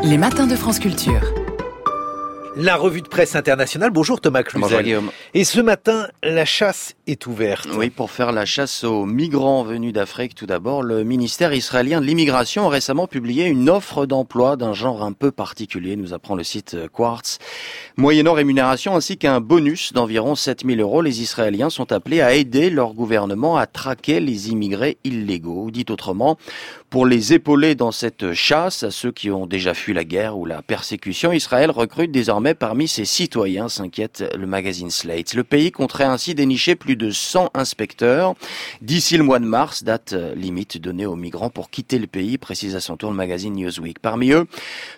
Les matins de France Culture. La revue de presse internationale. Bonjour Thomas Cluzel. Bonjour Guillaume. Et ce matin, la chasse est ouverte. Oui, pour faire la chasse aux migrants venus d'Afrique, tout d'abord, le ministère israélien de l'immigration a récemment publié une offre d'emploi d'un genre un peu particulier, nous apprend le site Quartz. Moyennant rémunération ainsi qu'un bonus d'environ 7 000 €, les Israéliens sont appelés à aider leur gouvernement à traquer les immigrés illégaux. Dit autrement, pour les épauler dans cette chasse à ceux qui ont déjà fui la guerre ou la persécution, Israël recrute désormais parmi ses citoyens, s'inquiète le magazine Slate. Le pays compterait ainsi dénicher plus de 100 inspecteurs d'ici le mois de mars, date limite donnée aux migrants pour quitter le pays, précise à son tour le magazine Newsweek. Parmi eux,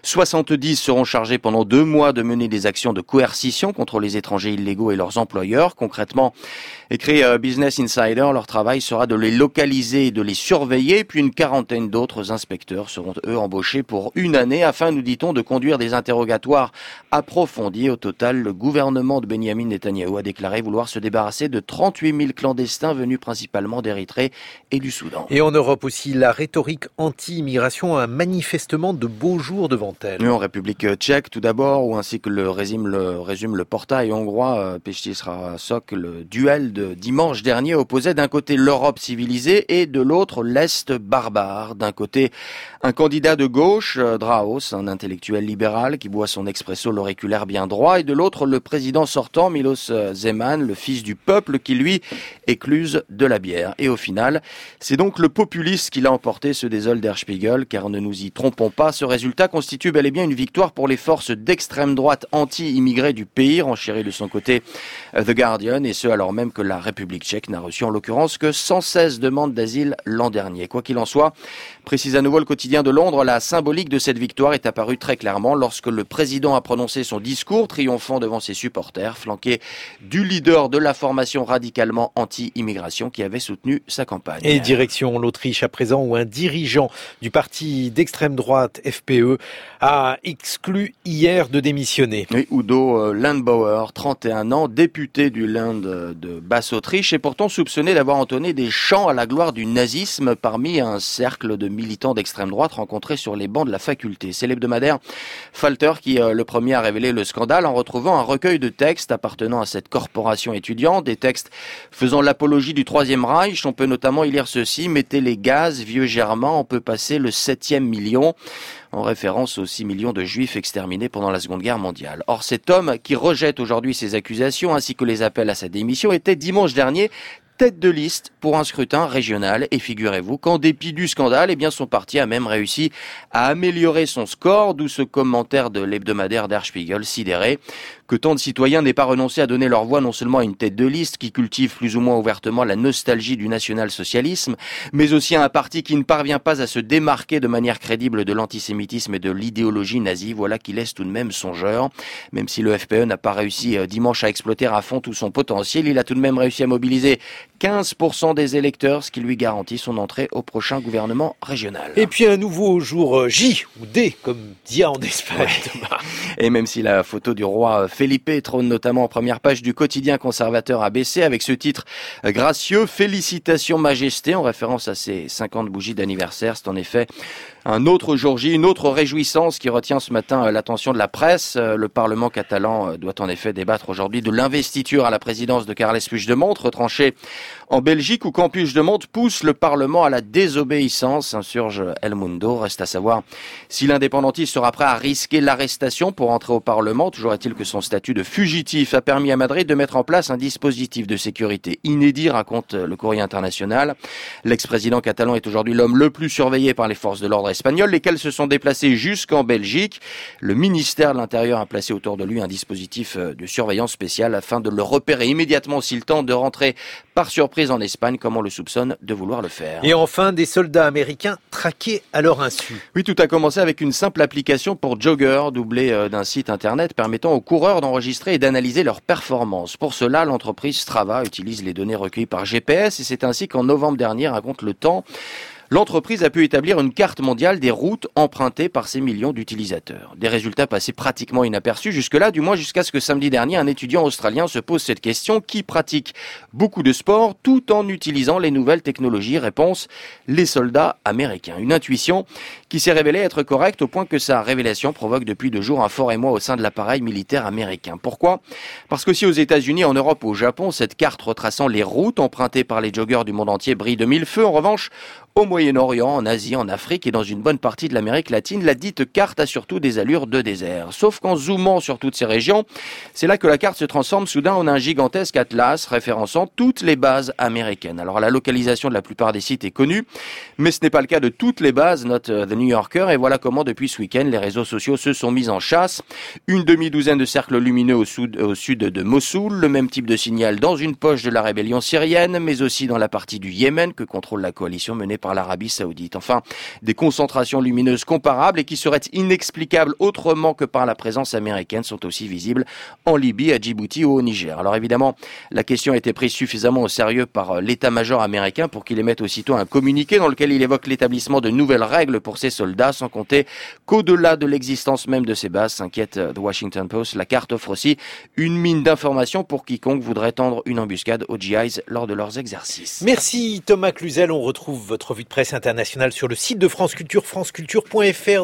70 seront chargés pendant 2 mois de mener des actions de coercition contre les étrangers illégaux et leurs employeurs. Concrètement, écrit Business Insider, leur travail sera de les localiser et de les surveiller, puis une quarantaine d'autres inspecteurs seront eux embauchés pour 1 année afin, nous dit-on, de conduire des interrogatoires approfondis. Au total, le gouvernement de Benyamin Netanyahou a déclaré vouloir se débarrasser de 38 000 clandestins venus principalement d'Érythrée et du Soudan. Et en Europe aussi, la rhétorique anti-immigration a manifestement de beaux jours devant elle. Oui, en République tchèque tout d'abord, où ainsi que le résume le portail hongrois Pesti Sok, le duel de dimanche dernier opposait d'un côté l'Europe civilisée et de l'autre l'Est barbare. D'un côté, un candidat de gauche, Draos, un intellectuel libéral qui boit son expresso l'auriculaire bien droit, et de l'autre, le président sortant, Miloš Zeman, le fils du peuple, qui lui écluse de la bière. Et au final, c'est donc le populiste qui l'a emporté, ce désole Der Spiegel, car ne nous y trompons pas, ce résultat constitue bel et bien une victoire pour les forces d'extrême droite anti-immigrés du pays, renchérit de son côté The Guardian, et ce alors même que la République tchèque n'a reçu en l'occurrence que 116 demandes d'asile l'an dernier. Quoi qu'il en soit, précise à nouveau le quotidien de Londres, la symbolique de cette victoire est apparue très clairement lorsque le président a prononcé son discours triomphant devant ses supporters, flanqué du leader de la formation radicalement anti-immigration qui avait soutenu sa campagne. Et direction l'Autriche à présent, où un dirigeant du parti d'extrême droite FPE a exclu hier de démissionner. Oui, Udo Landbauer, 31 ans, député du Land de Basse-Autriche, est pourtant soupçonné d'avoir entonné des chants à la gloire du nazisme parmi un cercle de militants d'extrême droite rencontrés sur les bancs de la faculté. C'est l'hebdomadaire Falter qui, le premier, a révélé le scandale en retrouvant un recueil de textes appartenant à cette corporation étudiante, des textes faisant l'apologie du Troisième Reich. On peut notamment y lire ceci: mettez les gaz, vieux germains, on peut passer le 7e million, en référence aux 6 millions de juifs exterminés pendant la Seconde Guerre mondiale. Or, cet homme, qui rejette aujourd'hui ces accusations ainsi que les appels à sa démission, était dimanche dernier tête de liste pour un scrutin régional. Et figurez-vous qu'en dépit du scandale, eh bien son parti a même réussi à améliorer son score, d'où ce commentaire de l'hebdomadaire Der Spiegel, sidéré que tant de citoyens n'aient pas renoncé à donner leur voix non seulement à une tête de liste qui cultive plus ou moins ouvertement la nostalgie du national-socialisme, mais aussi à un parti qui ne parvient pas à se démarquer de manière crédible de l'antisémitisme et de l'idéologie nazie. Voilà qui laisse tout de même songeur. Même si le FPE n'a pas réussi dimanche à exploiter à fond tout son potentiel, il a tout de même réussi à mobiliser 15% des électeurs, ce qui lui garantit son entrée au prochain gouvernement régional. Et puis un nouveau jour J ou D, comme dia en Espagne. Ouais. Et même si la photo du roi Felipe trône notamment en première page du quotidien conservateur ABC avec ce titre gracieux: Félicitations Majesté, en référence à ses 50 bougies d'anniversaire. C'est en effet un autre jour J, une autre réjouissance qui retient ce matin l'attention de la presse. Le Parlement catalan doit en effet débattre aujourd'hui de l'investiture à la présidence de Carles Puigdemont, retranché en Belgique, où quand Puigdemont pousse le Parlement à la désobéissance, insurge El Mundo. Reste à savoir si l'indépendantiste sera prêt à risquer l'arrestation pour entrer au Parlement. Toujours est-il que son statut de fugitif a permis à Madrid de mettre en place un dispositif de sécurité inédit, raconte le Courrier international. L'ex-président catalan est aujourd'hui l'homme le plus surveillé par les forces de l'ordre espagnoles, lesquelles se sont déplacées jusqu'en Belgique. Le ministère de l'Intérieur a placé autour de lui un dispositif de surveillance spéciale afin de le repérer immédiatement s'il tente de rentrer par surprise en Espagne, comme on le soupçonne de vouloir le faire. Et enfin, des soldats américains traqués à leur insu. Oui, tout a commencé avec une simple application pour jogger, doublée d'un site internet permettant aux coureurs d'enregistrer et d'analyser leurs performances. Pour cela, l'entreprise Strava utilise les données recueillies par GPS, et c'est ainsi qu'en novembre dernier, raconte Le Temps, l'entreprise a pu établir une carte mondiale des routes empruntées par ces millions d'utilisateurs. Des résultats passés pratiquement inaperçus jusque-là, du moins jusqu'à ce que samedi dernier, un étudiant australien se pose cette question: qui pratique beaucoup de sport tout en utilisant les nouvelles technologies? Réponse: les soldats américains. Une intuition qui s'est révélée être correcte au point que sa révélation provoque depuis 2 jours un fort émoi au sein de l'appareil militaire américain. Pourquoi? Parce qu'aussi aux États-Unis, en Europe ou au Japon, cette carte retraçant les routes empruntées par les joggeurs du monde entier brille de mille feux. En revanche, au Moyen-Orient, en Asie, en Afrique et dans une bonne partie de l'Amérique latine, la dite carte a surtout des allures de désert. Sauf qu'en zoomant sur toutes ces régions, c'est là que la carte se transforme soudain en un gigantesque atlas référençant toutes les bases américaines. Alors la localisation de la plupart des sites est connue, mais ce n'est pas le cas de toutes les bases, note The New Yorker, et voilà comment depuis ce week-end, les réseaux sociaux se sont mis en chasse. Une demi-douzaine de cercles lumineux au sud de Mossoul, le même type de signal dans une poche de la rébellion syrienne, mais aussi dans la partie du Yémen que contrôle la coalition menée par l'Arabie Saoudite. Enfin, des concentrations lumineuses comparables et qui seraient inexplicables autrement que par la présence américaine sont aussi visibles en Libye, à Djibouti ou au Niger. Alors évidemment, la question a été prise suffisamment au sérieux par l'état-major américain pour qu'il émette aussitôt un communiqué dans lequel il évoque l'établissement de nouvelles règles pour ses soldats, sans compter qu'au-delà de l'existence même de ces bases, s'inquiète The Washington Post, la carte offre aussi une mine d'informations pour quiconque voudrait tendre une embuscade aux GIs lors de leurs exercices. Merci Thomas Cluzel, on retrouve votre revue de presse internationale sur le site de France Culture, franceculture.fr.